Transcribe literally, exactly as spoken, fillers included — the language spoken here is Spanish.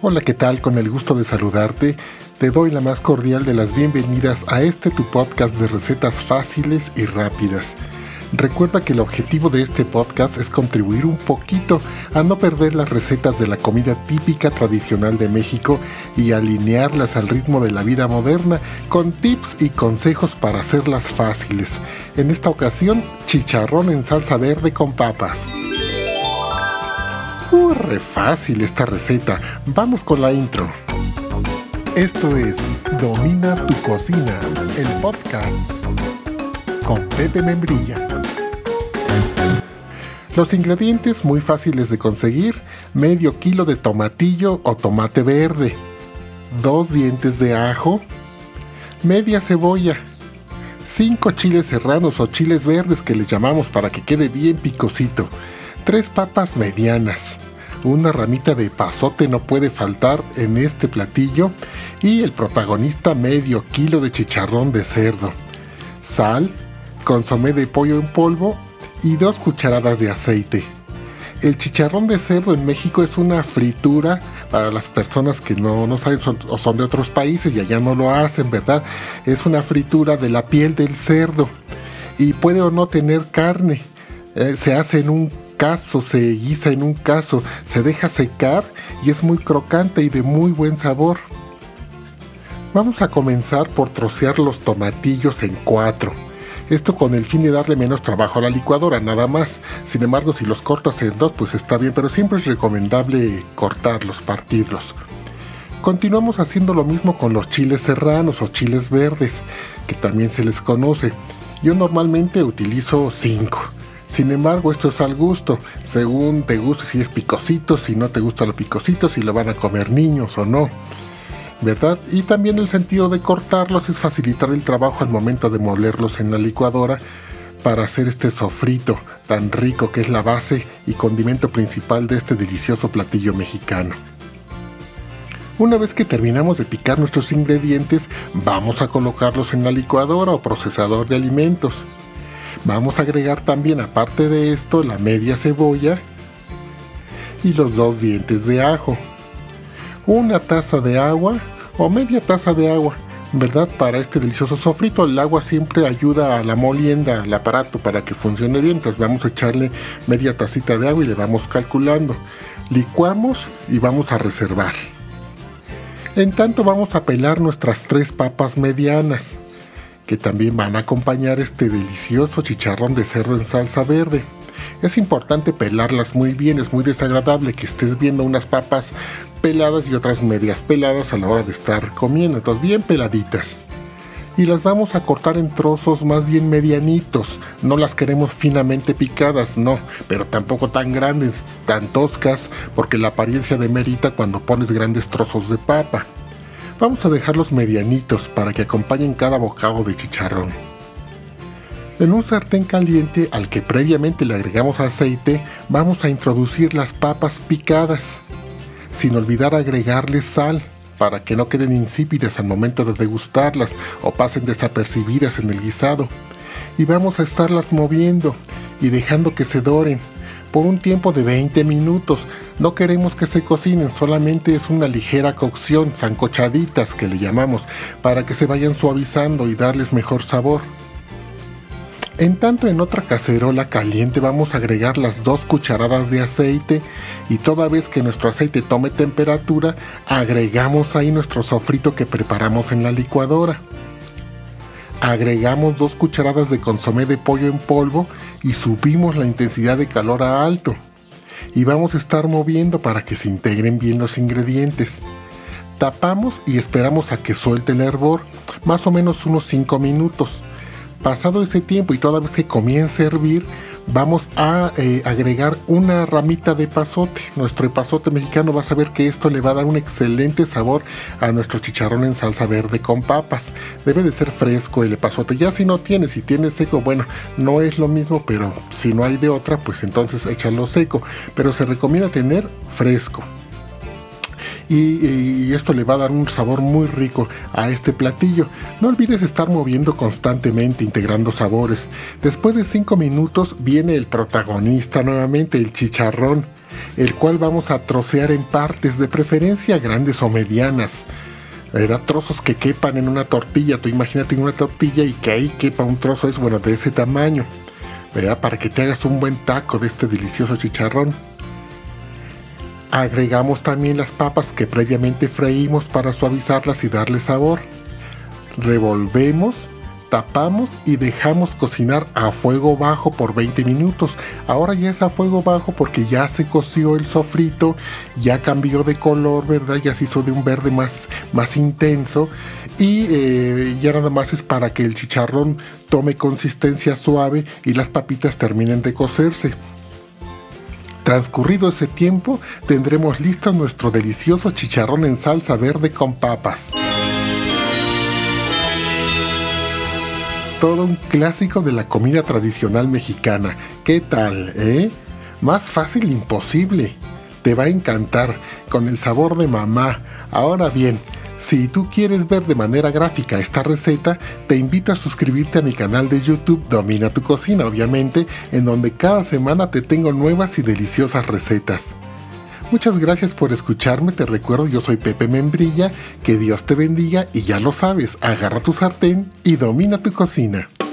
Hola, ¿qué tal? Con el gusto de saludarte, te doy la más cordial de las bienvenidas a este tu podcast de recetas fáciles y rápidas. Recuerda que el objetivo de este podcast es contribuir un poquito a no perder las recetas de la comida típica tradicional de México y alinearlas al ritmo de la vida moderna con tips y consejos para hacerlas fáciles. En esta ocasión, chicharrón en salsa verde con papas. Uh, re fácil esta receta. Vamos con la intro. Esto es Domina tu Cocina, el podcast con Pepe Membrilla. Los ingredientes muy fáciles de conseguir: medio kilo de tomatillo o tomate verde, dos dientes de ajo, media cebolla, cinco chiles serranos o chiles verdes que les llamamos para que quede bien picosito, tres papas medianas, una ramita de epazote no puede faltar en este platillo y el protagonista, medio kilo de chicharrón de cerdo, sal, consomé de pollo en polvo y dos cucharadas de aceite. El chicharrón de cerdo en México es una fritura para las personas que no, no saben son, o son de otros países y allá no lo hacen, ¿verdad? Es una fritura de la piel del cerdo y puede o no tener carne. Eh, se hace en un caso, se guisa en un caso, se deja secar y es muy crocante y de muy buen sabor. Vamos a comenzar por trocear los tomatillos en cuatro. Esto con el fin de darle menos trabajo a la licuadora, nada más. Sin embargo, si los cortas en dos, pues está bien, pero siempre es recomendable cortarlos, partirlos. Continuamos haciendo lo mismo con los chiles serranos o chiles verdes, que también se les conoce. Yo normalmente utilizo cinco. Sin embargo, esto es al gusto, según te guste, si es picosito, si no te gusta lo picosito, si lo van a comer niños o no, ¿verdad? Y también el sentido de cortarlos es facilitar el trabajo al momento de molerlos en la licuadora para hacer este sofrito tan rico que es la base y condimento principal de este delicioso platillo mexicano. Una vez que terminamos de picar nuestros ingredientes, vamos a colocarlos en la licuadora o procesador de alimentos. Vamos a agregar también, aparte de esto, la media cebolla y los dos dientes de ajo, una taza de agua o media taza de agua, ¿verdad? Para este delicioso sofrito, el agua siempre ayuda a la molienda, al aparato, para que funcione bien. Entonces vamos a echarle media tacita de agua y le vamos calculando. Licuamos y vamos a reservar. En tanto vamos a pelar nuestras tres papas medianas, que también van a acompañar este delicioso chicharrón de cerdo en salsa verde. Es importante pelarlas muy bien, es muy desagradable que estés viendo unas papas peladas y otras medias peladas a la hora de estar comiendo, entonces bien peladitas. Y las vamos a cortar en trozos más bien medianitos, no las queremos finamente picadas, no, pero tampoco tan grandes, tan toscas, porque la apariencia demerita cuando pones grandes trozos de papa. Vamos a dejarlos medianitos para que acompañen cada bocado de chicharrón. En un sartén caliente al que previamente le agregamos aceite, vamos a introducir las papas picadas, sin olvidar agregarle sal para que no queden insípidas al momento de degustarlas o pasen desapercibidas en el guisado. Y vamos a estarlas moviendo y dejando que se doren por un tiempo de veinte minutos. No queremos que se cocinen, solamente es una ligera cocción, sancochaditas que le llamamos, para que se vayan suavizando y darles mejor sabor. En tanto, en otra cacerola caliente vamos a agregar las dos cucharadas de aceite y toda vez que nuestro aceite tome temperatura, agregamos ahí nuestro sofrito que preparamos en la licuadora. Agregamos dos cucharadas de consomé de pollo en polvo y subimos la intensidad de calor a alto. Y vamos a estar moviendo para que se integren bien los ingredientes. Tapamos y esperamos a que suelte el hervor, más o menos unos cinco minutos. Pasado ese tiempo y toda vez que comience a hervir, vamos a eh, agregar una ramita de epazote. Nuestro epazote mexicano, vas a ver que esto le va a dar un excelente sabor a nuestro chicharrón en salsa verde con papas. Debe de ser fresco el epazote. Ya si no tienes, si tienes seco, bueno, no es lo mismo, pero si no hay de otra, pues entonces échalo seco. Pero se recomienda tener fresco. y, y esto le va a dar un sabor muy rico a este platillo. No olvides estar moviendo constantemente, integrando sabores. Después de cinco minutos viene el protagonista nuevamente, el chicharrón, el cual vamos a trocear en partes, de preferencia grandes o medianas. Era trozos que quepan en una tortilla. Tú imagínate una tortilla y que ahí quepa un trozo, es bueno, de ese tamaño, ¿verdad? Para que te hagas un buen taco de este delicioso chicharrón. Agregamos también las papas que previamente freímos para suavizarlas y darle sabor. Revolvemos, tapamos y dejamos cocinar a fuego bajo por veinte minutos. Ahora ya es a fuego bajo porque ya se coció el sofrito, ya cambió de color, ¿verdad? Ya se hizo de un verde más, más intenso y eh, ya nada más es para que el chicharrón tome consistencia suave y las papitas terminen de cocerse. Transcurrido ese tiempo, tendremos listo nuestro delicioso chicharrón en salsa verde con papas. Todo un clásico de la comida tradicional mexicana. ¿Qué tal, eh? Más fácil imposible. Te va a encantar, con el sabor de mamá. Ahora bien, si tú quieres ver de manera gráfica esta receta, te invito a suscribirte a mi canal de YouTube Domina tu Cocina, obviamente, en donde cada semana te tengo nuevas y deliciosas recetas. Muchas gracias por escucharme, te recuerdo, yo soy Pepe Membrilla, que Dios te bendiga y ya lo sabes, agarra tu sartén y domina tu cocina.